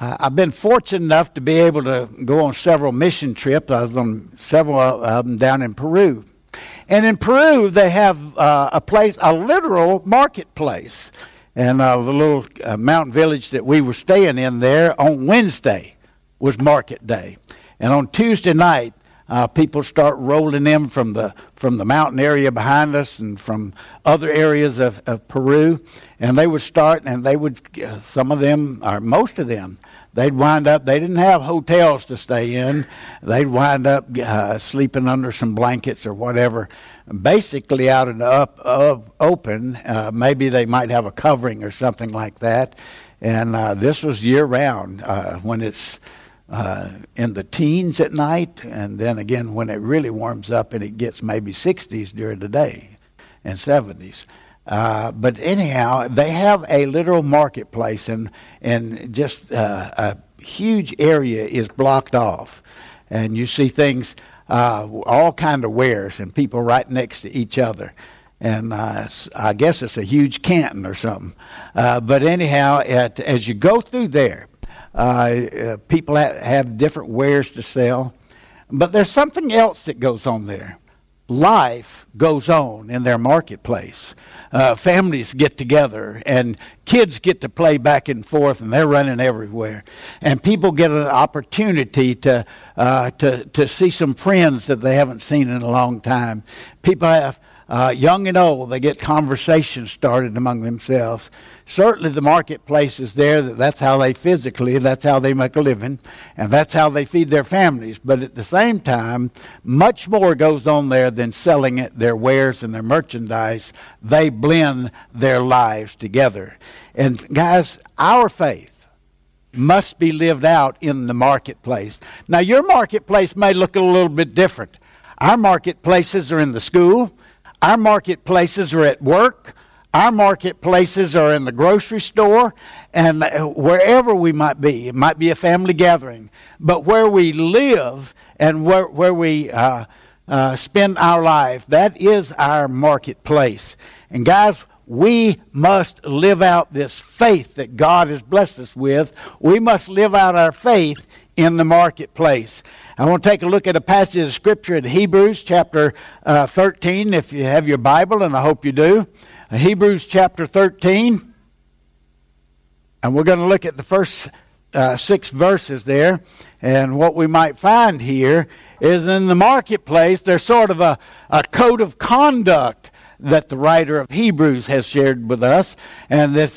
I've been fortunate enough to be able to go on several mission trips. I was on several of them down in Peru. And in Peru, they have a literal marketplace. And the little mountain village that we were staying in there, on Wednesday was market day. And on Tuesday night, people start rolling in from the mountain area behind us and from other areas of Peru. And they would start, and they would, some of them, or most of them, they'd wind up, they didn't have hotels to stay in. They'd wind up sleeping under some blankets or whatever, basically out in the open. Maybe they might have a covering or something like that. And this was year-round when it's in the teens at night, and then again when it really warms up and it gets maybe 60s during the day and 70s. But anyhow, they have a literal marketplace, and just a huge area is blocked off. And you see things, all kind of wares, and people right next to each other. And I guess it's a huge Canton or something. But anyhow, as you go through there, people have different wares to sell. But there's something else that goes on there. Life goes on in their marketplace. Families get together, and kids get to play back and forth, and they're running everywhere. And people get an opportunity to see some friends that they haven't seen in a long time. People have, young and old, they get conversations started among themselves. Certainly the marketplace is there. That's how that's how they make a living, and that's how they feed their families. But at the same time, much more goes on there than selling their wares and their merchandise. They blend their lives together. And guys, our faith must be lived out in the marketplace. Now, your marketplace may look a little bit different. Our marketplaces are in the school. Our marketplaces are at work. Our marketplaces are in the grocery store, and wherever we might be. It might be a family gathering. But where we live and where we spend our life, that is our marketplace. And guys, we must live out this faith that God has blessed us with. We must live out our faith in the marketplace. I want to take a look at a passage of Scripture in Hebrews chapter 13, if you have your Bible, and I hope you do. Hebrews chapter 13, and we're going to look at the first 6 verses there. And what we might find here is in the marketplace, there's sort of a code of conduct that the writer of Hebrews has shared with us. And this,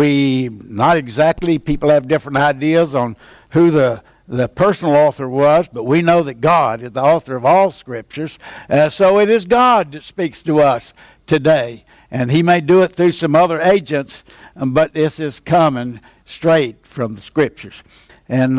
people have different ideas on who the personal author was, but we know that God is the author of all Scriptures. So it is God that speaks to us today. And he may do it through some other agents, but this is coming straight from the Scriptures. And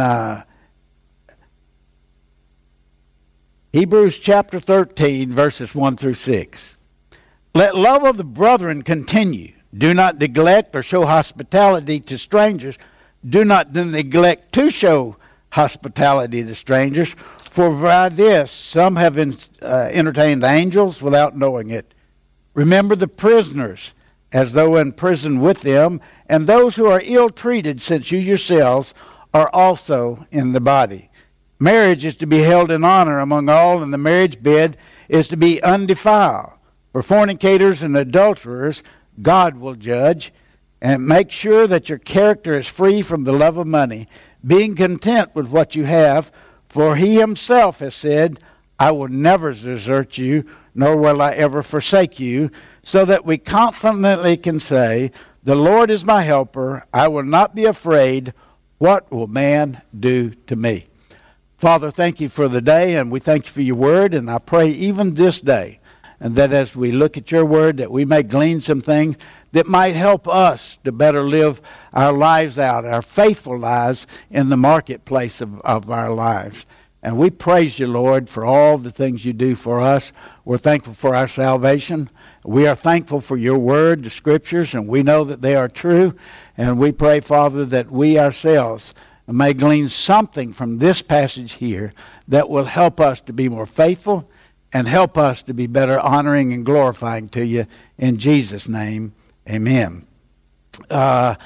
Hebrews chapter 13, verses 1 through 6. Let love of the brethren continue. Do not neglect or show hospitality to strangers. Do not neglect to show hospitality to strangers. For by this some have entertained angels without knowing it. Remember the prisoners, as though in prison with them, and those who are ill-treated, since you yourselves are also in the body. Marriage is to be held in honor among all, and the marriage bed is to be undefiled. For fornicators and adulterers, God will judge. And make sure that your character is free from the love of money, being content with what you have, for he himself has said, I will never desert you, nor will I ever forsake you, so that we confidently can say, the Lord is my helper, I will not be afraid. What will man do to me? Father, thank you for the day, and we thank you for your word, and I pray even this day, and that as we look at your word, that we may glean some things that might help us to better live our lives out, our faithful lives in the marketplace of our lives. And we praise you, Lord, for all the things you do for us. We're thankful for our salvation. We are thankful for your word, the Scriptures, and we know that they are true. And we pray, Father, that we ourselves may glean something from this passage here that will help us to be more faithful and help us to be better honoring and glorifying to you. In Jesus' name, amen.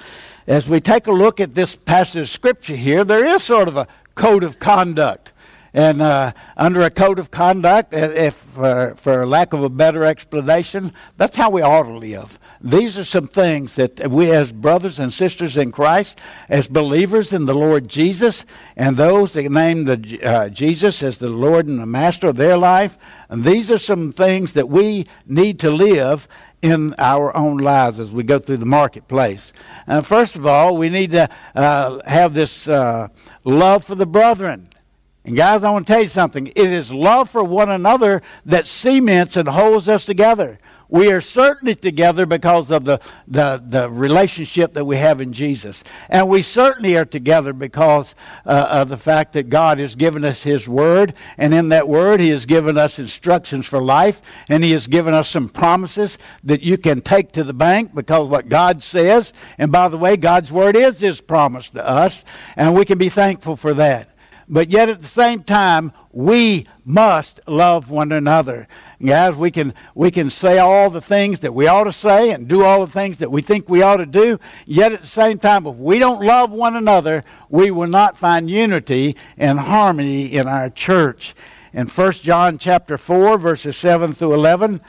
as we take a look at this passage of Scripture here, there is sort of a code of conduct. And under a code of conduct, if for lack of a better explanation, that's how we ought to live. These are some things that we as brothers and sisters in Christ, as believers in the Lord Jesus, and those that name Jesus as the Lord and the Master of their life, and these are some things that we need to live in our own lives as we go through the marketplace. First of all, we need to have this love for the brethren. And guys, I want to tell you something. It is love for one another that cements and holds us together. We are certainly together because of the relationship that we have in Jesus. And we certainly are together because of the fact that God has given us His Word. And in that Word, He has given us instructions for life. And He has given us some promises that you can take to the bank because of what God says. And by the way, God's Word is His promise to us. And we can be thankful for that. But yet at the same time, we must love one another. Guys, we can say all the things that we ought to say and do all the things that we think we ought to do. Yet at the same time, if we don't love one another, we will not find unity and harmony in our church. In 1 John chapter 4, verses 7 through 11,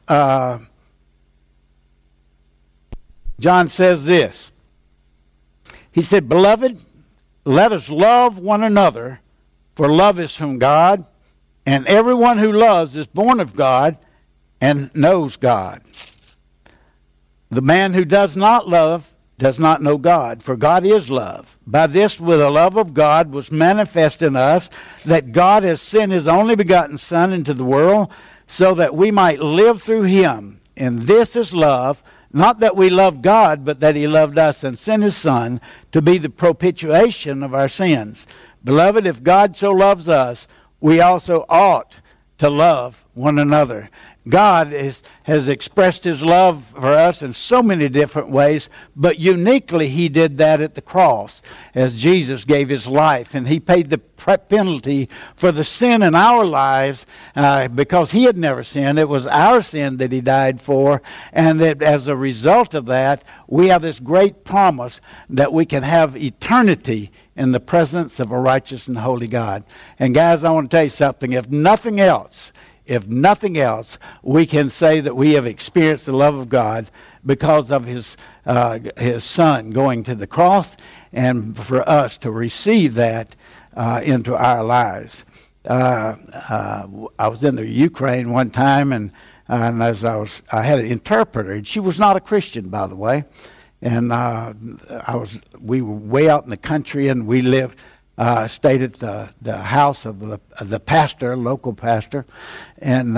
John says this. He said, "Beloved, let us love one another, for love is from God, and everyone who loves is born of God and knows God. The man who does not love does not know God, for God is love. By this, with the love of God was manifest in us, that God has sent His only begotten Son into the world, so that we might live through Him. And this is love, not that we love God, but that He loved us and sent His Son to be the propitiation of our sins. Beloved, if God so loves us, we also ought to love one another." God has expressed His love for us in so many different ways, but uniquely He did that at the cross as Jesus gave His life. And He paid the penalty for the sin in our lives because He had never sinned. It was our sin that He died for. And that as a result of that, we have this great promise that we can have eternity in the presence of a righteous and holy God. And guys, I want to tell you something. If nothing else, we can say that we have experienced the love of God because of His Son going to the cross, and for us to receive that into our lives. I was in the Ukraine one time, and as I had an interpreter, and she was not a Christian, by the way. And we were way out in the country, and we stayed at the house of the pastor, local pastor. And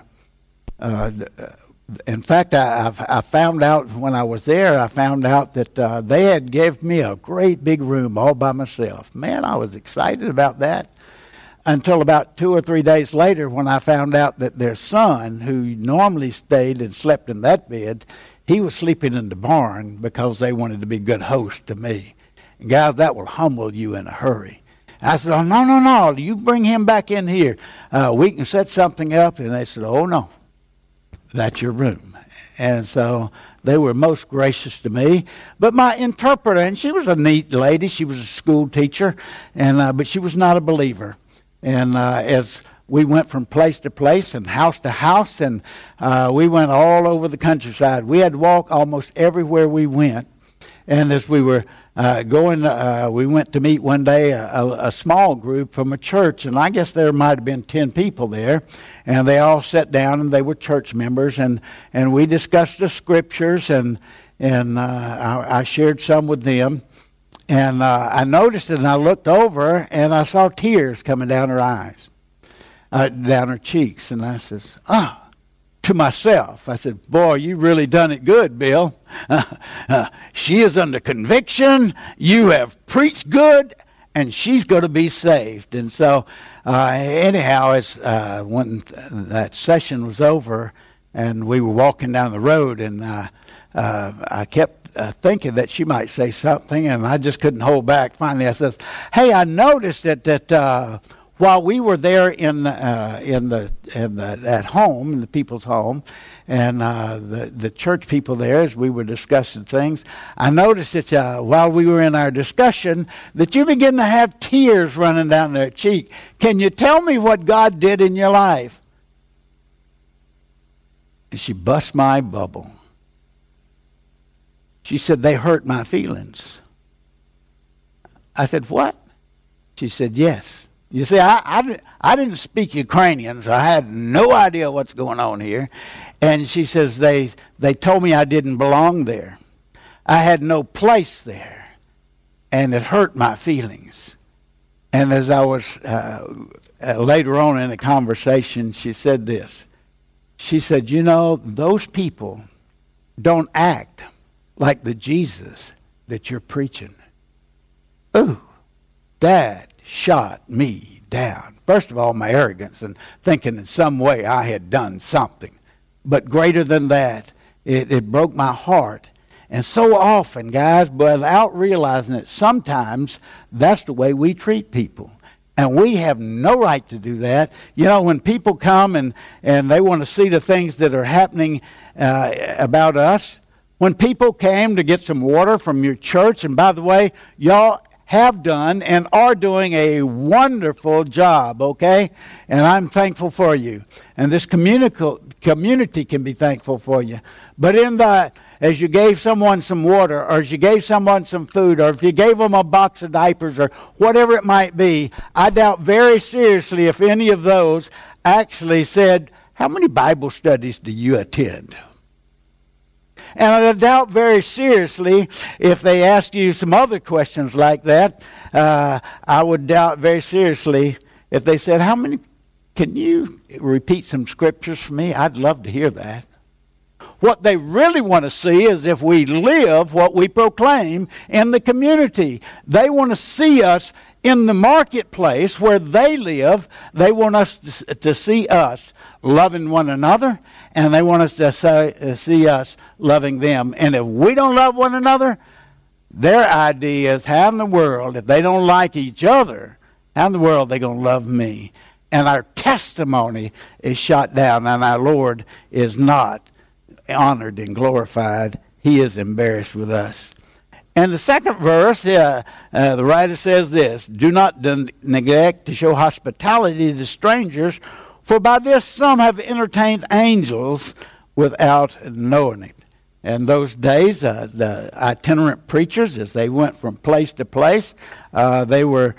in fact, I found out when I was there, that they had gave me a great big room all by myself. Man, I was excited about that. Until about 2 or 3 days later, when I found out that their son, who normally stayed and slept in that bed, he was sleeping in the barn because they wanted to be good hosts to me. And guys, that will humble you in a hurry. I said, "Oh, no, you bring him back in here. We can set something up." And they said, "Oh, no, that's your room." And so they were most gracious to me. But my interpreter, and she was a neat lady. She was a school teacher, but she was not a believer. And as we went from place to place and house to house, and we went all over the countryside. We had to walk almost everywhere we went. And as we were we went to meet one day a small group from a church, and I guess there might have been 10 people there. And they all sat down, and they were church members, and we discussed the scriptures, and I shared some with them. And I noticed it, and I looked over, and I saw tears coming down her eyes. Down her cheeks, and I says, to myself, I said, "Boy, you really done it good, Bill. She is under conviction. You have preached good, and she's going to be saved." And so, anyhow, as when that session was over, and we were walking down the road, and I kept thinking that she might say something, and I just couldn't hold back. Finally, I says, "Hey, I noticed that while we were there at home, in the people's home, and the church people there, as we were discussing things, I noticed that while we were in our discussion, that you begin to have tears running down their cheek. Can you tell me what God did in your life? And she bust my bubble. She said, they hurt my feelings. I said, what? She said, yes. You see, I didn't speak Ukrainian, so I had no idea what's going on here. And she says, they told me I didn't belong there. I had no place there. And it hurt my feelings. And as I was later on in the conversation, she said this. She said, you know, those people don't act like the Jesus that you're preaching. Ooh, that shot me down. First of all, my arrogance and thinking in some way I had done something. But greater than that, it broke my heart. And so often, guys, without realizing it, sometimes that's the way we treat people. And we have no right to do that. You know, when people come and they want to see the things that are happening about us, when people came to get some water from your church, and by the way, y'all have done and are doing a wonderful job, okay? And I'm thankful for you. And this community can be thankful for you. But in that, as you gave someone some water, or as you gave someone some food, or if you gave them a box of diapers, or whatever it might be, I doubt very seriously if any of those actually said, how many Bible studies do you attend? And I doubt very seriously if they asked you some other questions like that. I would doubt very seriously if they said, can you repeat some scriptures for me? I'd love to hear that. What they really want to see is if we live what we proclaim in the community. They want to see us in the marketplace where they live. They want us to see us loving one another, and they want us to see us loving them. And if we don't love one another, their idea is, how in the world, if they don't like each other, how in the world are they going to love me? And our testimony is shot down, and our Lord is not honored and glorified. He is embarrassed with us. And the second verse, the writer says this, do not neglect to show hospitality to strangers, for by this some have entertained angels without knowing it. In those days, the itinerant preachers, as they went from place to place, they were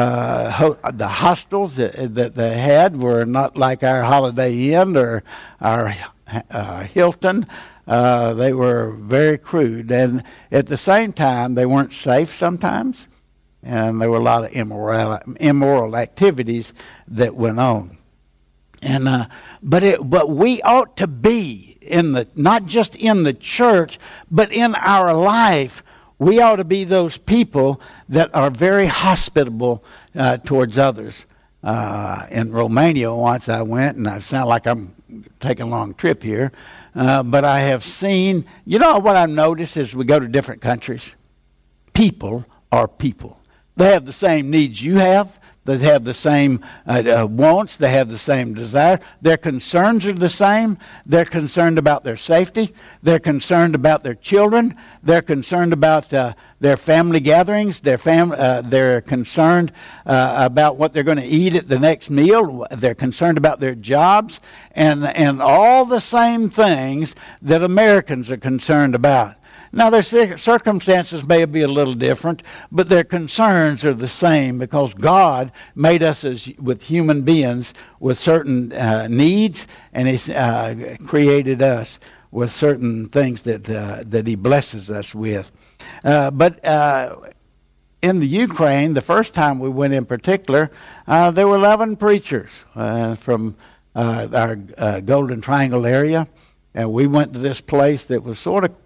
the hostels that they had were not like our Holiday Inn or our Hilton. They were very crude, and at the same time, they weren't safe sometimes, and there were a lot of immoral activities that went on. And but we ought to be not just in the church, but in our life. We ought to be those people that are very hospitable towards others. In Romania, once I went, and I sound like I'm taking a long trip here, but I have seen, you know what I've noticed as we go to different countries? People are people. They have the same needs you have. They have the same wants. They have the same desire. Their concerns are the same. They're concerned about their safety. They're concerned about their children. They're concerned about their family gatherings. They're concerned about what they're going to eat at the next meal. They're concerned about their jobs and all the same things that Americans are concerned about. Now, their circumstances may be a little different, but their concerns are the same because God made us with human beings with certain needs, and He created us with certain things that He blesses us with. But in the Ukraine, the first time we went in particular, there were 11 preachers from our Golden Triangle area, and we went to this place that was sort of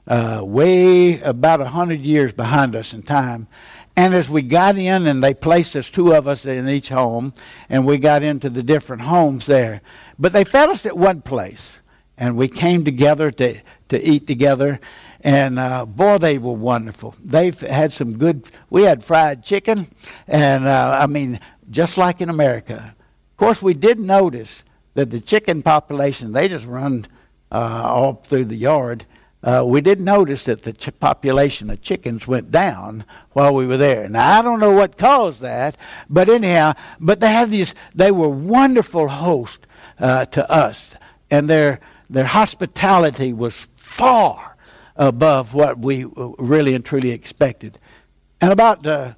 way about 100 years behind us in time. And as we got in, and they placed us, 2 of us in each home, and we got into the different homes there. But they fed us at one place, and we came together to eat together. And boy, they were wonderful. They've had some good. We had fried chicken, and I mean, just like in America. Of course, we did notice that the chicken population, they just run all through the yard. We did notice that the population of chickens went down while we were there. Now, I don't know what caused that, but anyhow, but they were wonderful hosts to us, and their hospitality was far above what we really and truly expected. And about the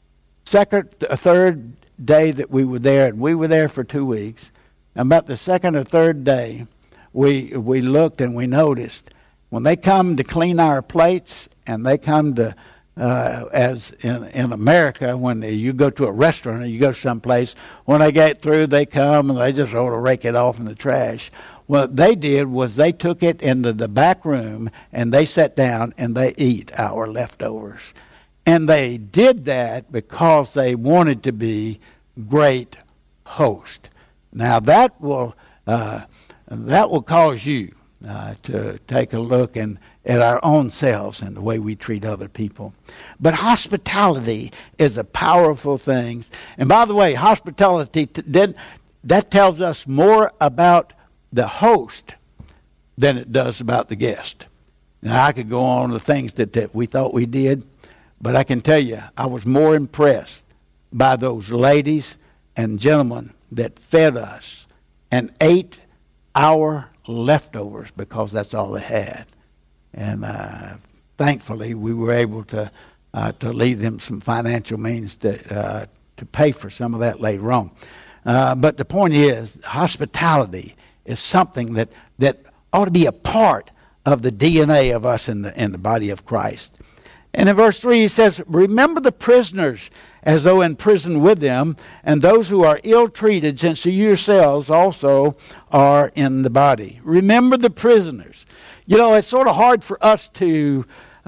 third day that we were there, and we were there for 2 weeks, and about the second or third day, we looked and we noticed when they come to clean our plates, and they come to, as in America, when you go to a restaurant or you go someplace, when they get through, they come and they just ought to rake it off in the trash. What they did was they took it into the back room and they sat down and they eat our leftovers. And they did that because they wanted to be great hosts. Now that will cause you to take a look at our own selves and the way we treat other people. But hospitality is a powerful thing. And by the way, hospitality that tells us more about the host than it does about the guest. Now, I could go on the things that we thought we did, but I can tell you, I was more impressed by those ladies and gentlemen that fed us and ate our leftovers because that's all they had. And thankfully, we were able to leave them some financial means to pay for some of that later on. But the point is, hospitality is something that ought to be a part of the DNA of us in the body of Christ. And in verse 3 he says, remember the prisoners as though in prison with them, and those who are ill-treated, since you yourselves also are in the body. Remember the prisoners. You know, it's sort of hard for us to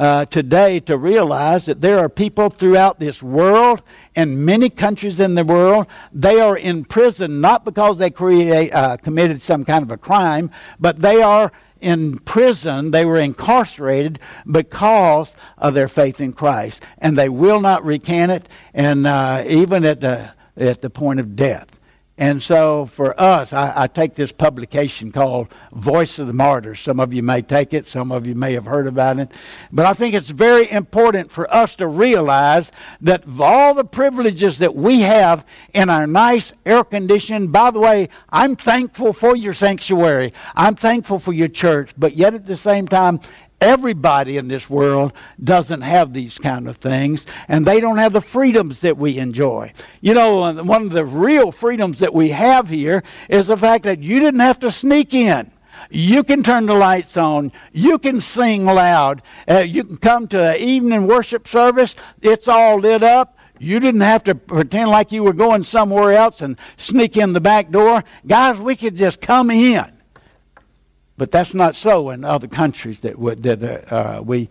today to realize that there are people throughout this world, in many countries in the world, they are in prison not because they committed some kind of a crime, but they are in prison, they were incarcerated because of their faith in Christ. And they will not recant it, and even at the point of death. And so for us, I take this publication called Voice of the Martyrs. Some of you may take it. Some of you may have heard about it. But I think it's very important for us to realize that of all the privileges that we have in our nice air-conditioned, by the way, I'm thankful for your sanctuary. I'm thankful for your church. But yet at the same time, everybody in this world doesn't have these kind of things, and they don't have the freedoms that we enjoy. You know, one of the real freedoms that we have here is the fact that you didn't have to sneak in. You can turn the lights on. You can sing loud. You can come to an evening worship service. It's all lit up. You didn't have to pretend like you were going somewhere else and sneak in the back door. Guys, we could just come in. But that's not so in other countries that we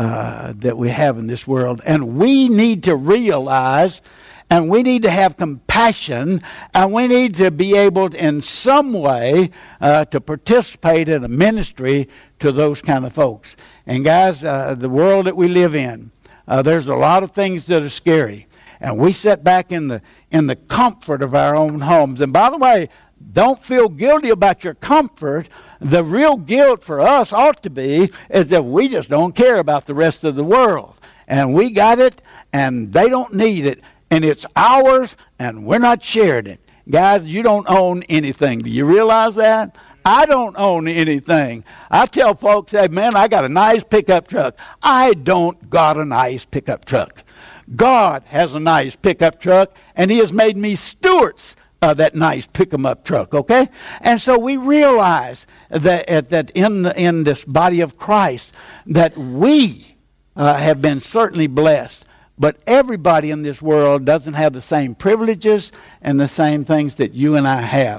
have in this world. And we need to realize, and we need to have compassion, and we need to be able to, in some way to participate in a ministry to those kind of folks. And guys, the world that we live in, there's a lot of things that are scary. And we sit back in the comfort of our own homes. And by the way, don't feel guilty about your comfort. The real guilt for us ought to be is that we just don't care about the rest of the world. And we got it, and they don't need it. And it's ours, and we're not sharing it. Guys, you don't own anything. Do you realize that? I don't own anything. I tell folks, hey, man, I got a nice pickup truck. I don't got a nice pickup truck. God has a nice pickup truck, and he has made me stewards that nice pick-em-up truck, okay? And so we realize that in this body of Christ that we have been certainly blessed, but everybody in this world doesn't have the same privileges and the same things that you and I have.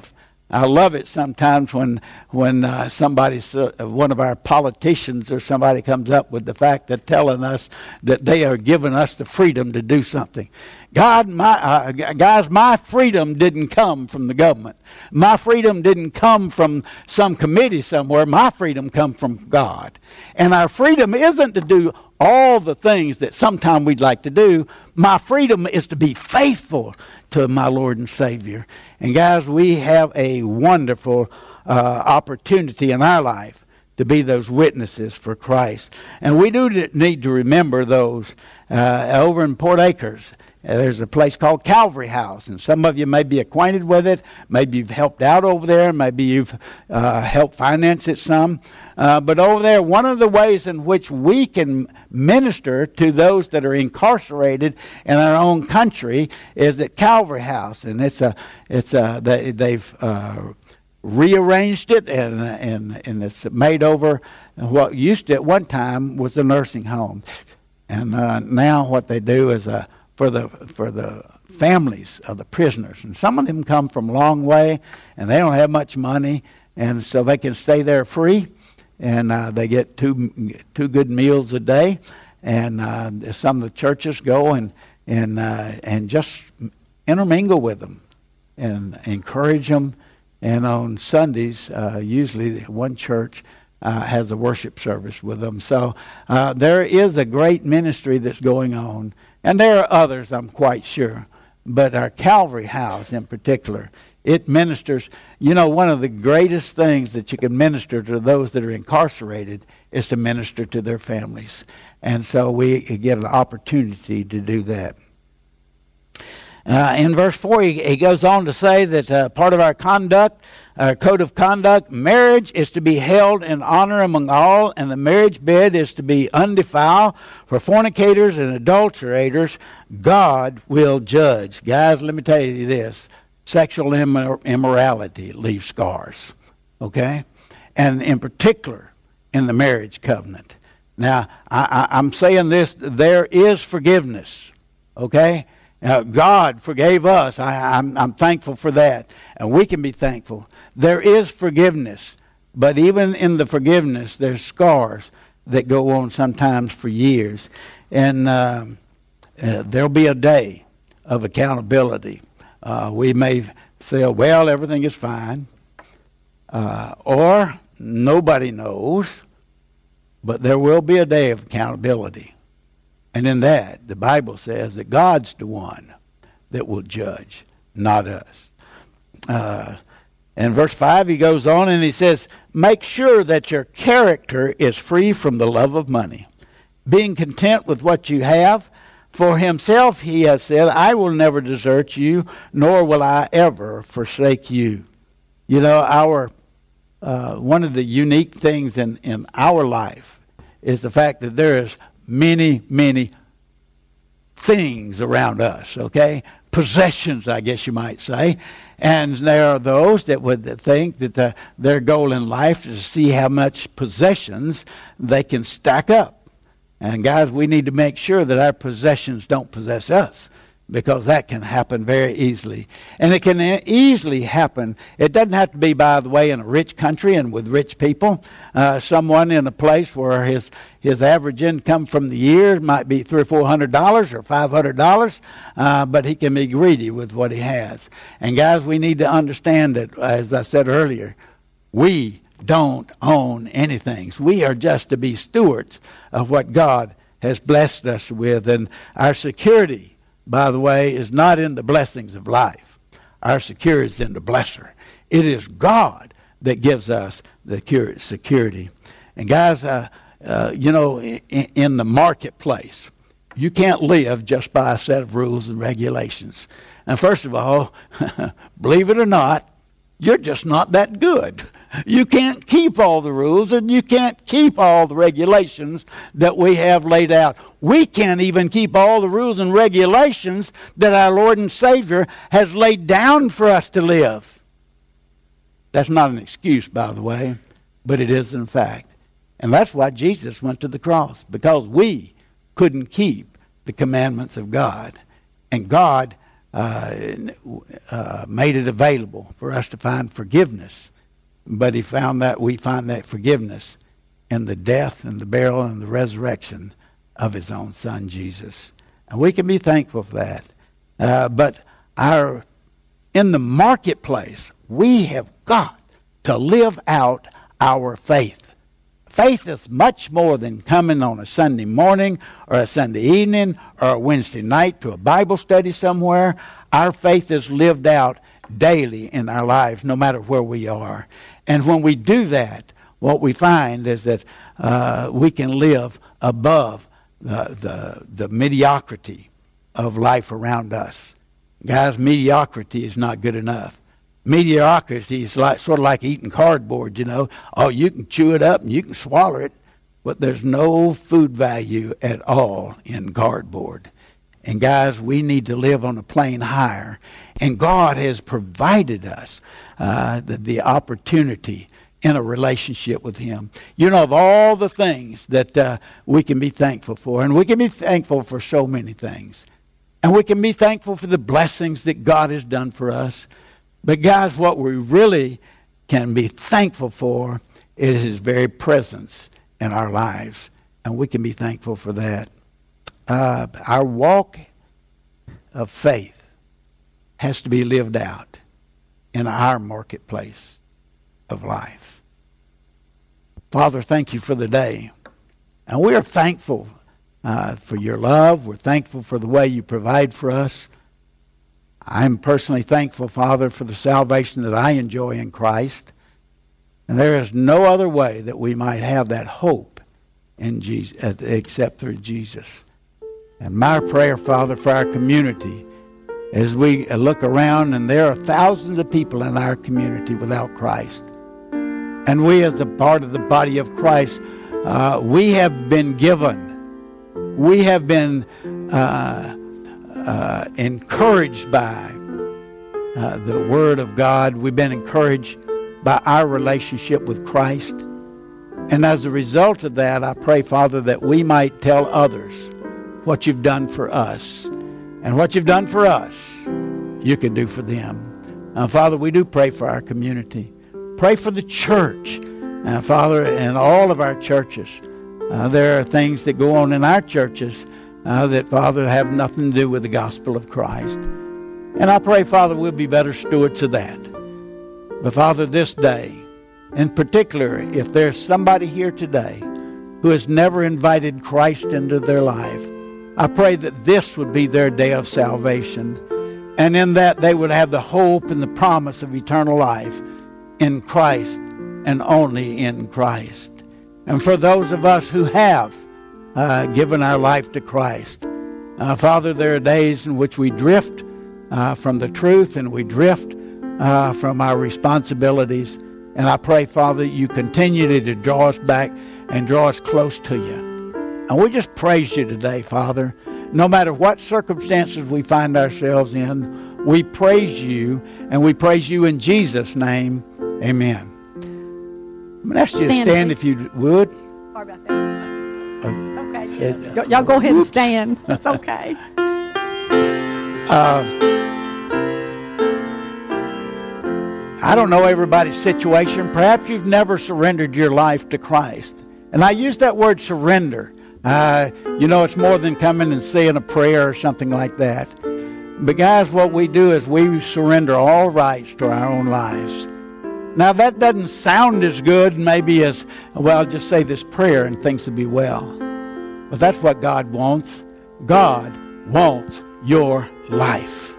I love it sometimes when somebody, one of our politicians or somebody comes up with the fact that telling us that they are giving us the freedom to do something. Guys, my freedom didn't come from the government. My freedom didn't come from some committee somewhere. My freedom comes from God. And our freedom isn't to do all the things that sometimes we'd like to do. My freedom is to be faithful to my Lord and Savior. And guys, we have a wonderful opportunity in our life to be those witnesses for Christ. And we do need to remember those over in Port Acres. There's a place called Calvary House, and some of you may be acquainted with it. Maybe you've helped out over there. Maybe you've helped finance it some. But over there, one of the ways in which we can minister to those that are incarcerated in our own country is at Calvary House, and they've rearranged it, and it's made over what used to at one time was a nursing home, and now what they do is for the families of the prisoners, and some of them come from a long way, and they don't have much money, and so they can stay there free, and they get two good meals a day, and some of the churches go and just intermingle with them and encourage them. And on Sundays, usually one church has a worship service with them. So there is a great ministry that's going on. And there are others, I'm quite sure. But our Calvary House in particular, it ministers. You know, one of the greatest things that you can minister to those that are incarcerated is to minister to their families. And so we get an opportunity to do that. In verse 4, he goes on to say that part of our conduct, our code of conduct, marriage is to be held in honor among all, and the marriage bed is to be undefiled. For fornicators and adulterators, God will judge. Guys, let me tell you this. Sexual immorality leaves scars, okay? And in particular, in the marriage covenant. Now, I'm saying this, there is forgiveness, okay? God forgave us. I'm thankful for that. And we can be thankful. There is forgiveness. But even in the forgiveness, there's scars that go on sometimes for years. And there'll be a day of accountability. We may feel, well, everything is fine. Or nobody knows. But there will be a day of accountability. And in that, the Bible says that God's the one that will judge, not us. In verse 5, he goes on and he says, make sure that your character is free from the love of money, being content with what you have. For himself, he has said, I will never desert you, nor will I ever forsake you. You know, one of the unique things in our life is the fact that there is many, many things around us, okay? Possessions, I guess you might say. And there are those that would think that their goal in life is to see how much possessions they can stack up. And guys, we need to make sure that our possessions don't possess us, because that can happen very easily. And it can easily happen. It doesn't have to be, by the way, in a rich country and with rich people. Someone in a place where his average income from the year might be $300 or $400 or $500, but he can be greedy with what he has. And guys, we need to understand that, as I said earlier, we don't own anything. We are just to be stewards of what God has blessed us with. And our security, by the way, is not in the blessings of life. Our security is in the blesser. It is God that gives us the security. And guys, you know, in the marketplace, you can't live just by a set of rules and regulations. And first of all, believe it or not, you're just not that good. You can't keep all the rules, and you can't keep all the regulations that we have laid out. We can't even keep all the rules and regulations that our Lord and Savior has laid down for us to live. That's not an excuse, by the way, but it is in fact. And that's why Jesus went to the cross, because we couldn't keep the commandments of God. And God made it available for us to find forgiveness. But we find that forgiveness in the death and the burial and the resurrection of his own son, Jesus. And we can be thankful for that. But in the marketplace, we have got to live out our faith. Faith is much more than coming on a Sunday morning or a Sunday evening or a Wednesday night to a Bible study somewhere. Our faith is lived out daily in our lives, no matter where we are. And when we do that, what we find is that we can live above the mediocrity of life around us. Guys, mediocrity is not good enough. Mediocrity is sort of like eating cardboard, you know. Oh, you can chew it up and you can swallow it, but there's no food value at all in cardboard. And guys, we need to live on a plane higher. And God has provided us the opportunity in a relationship with him. You know, of all the things that we can be thankful for, and we can be thankful for so many things. And we can be thankful for the blessings that God has done for us. But guys, what we really can be thankful for is his very presence in our lives. And we can be thankful for that. Our walk of faith has to be lived out in our marketplace of life. Father, thank you for the day. And we are thankful for your love. We're thankful for the way you provide for us. I'm personally thankful, Father, for the salvation that I enjoy in Christ. And there is no other way that we might have that hope in Jesus except through Jesus. And my prayer, Father, for our community, as we look around and there are thousands of people in our community without Christ. And we as a part of the body of Christ, we have been given, we have been encouraged by the Word of God. We've been encouraged by our relationship with Christ. And as a result of that, I pray, Father, that we might tell others what you've done for us. And what you've done for us, you can do for them. Father, we do pray for our community. Pray for the church. Father, in all of our churches, there are things that go on in our churches that, Father, have nothing to do with the gospel of Christ. And I pray, Father, we'll be better stewards of that. But, Father, this day, in particular, if there's somebody here today who has never invited Christ into their life, I pray that this would be their day of salvation. And in that they would have the hope and the promise of eternal life in Christ and only in Christ. And for those of us who have given our life to Christ, Father, there are days in which we drift from the truth and we drift from our responsibilities. And I pray, Father, that you continue to draw us back and draw us close to you. And we just praise you today, Father. No matter what circumstances we find ourselves in, we praise you, and we praise you in Jesus' name. Amen. I'm going to ask you to stand if you would. Sorry about that. Okay. Y'all go ahead and stand. It's okay. I don't know everybody's situation. Perhaps you've never surrendered your life to Christ. And I use that word surrender. It's more than coming and saying a prayer or something like that. But guys, what we do is we surrender all rights to our own lives. Now that doesn't sound as good maybe as, well, just say this prayer and things will be well. But that's what God wants. God wants your life.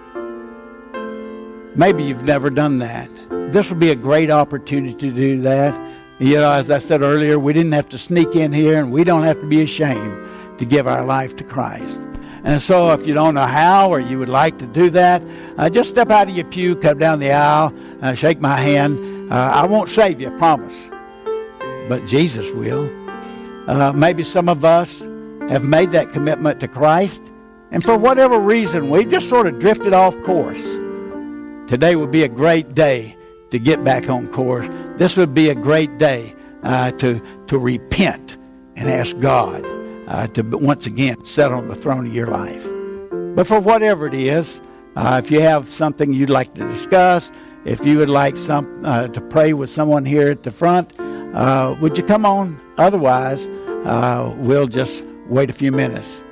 Maybe you've never done that. This would be a great opportunity to do that. As I said earlier, we didn't have to sneak in here, and we don't have to be ashamed to give our life to Christ. And so if you don't know how or you would like to do that, just step out of your pew, come down the aisle, shake my hand. I won't save you, I promise. But Jesus will. Maybe some of us have made that commitment to Christ, and for whatever reason, we just sort of drifted off course. Today would be a great day to get back on course. This would be a great day to repent and ask God to once again sit on the throne of your life. But for whatever it is, If you have something you'd like to discuss, if you would like to pray with someone here at the front, would you come on? Otherwise, we'll just wait a few minutes.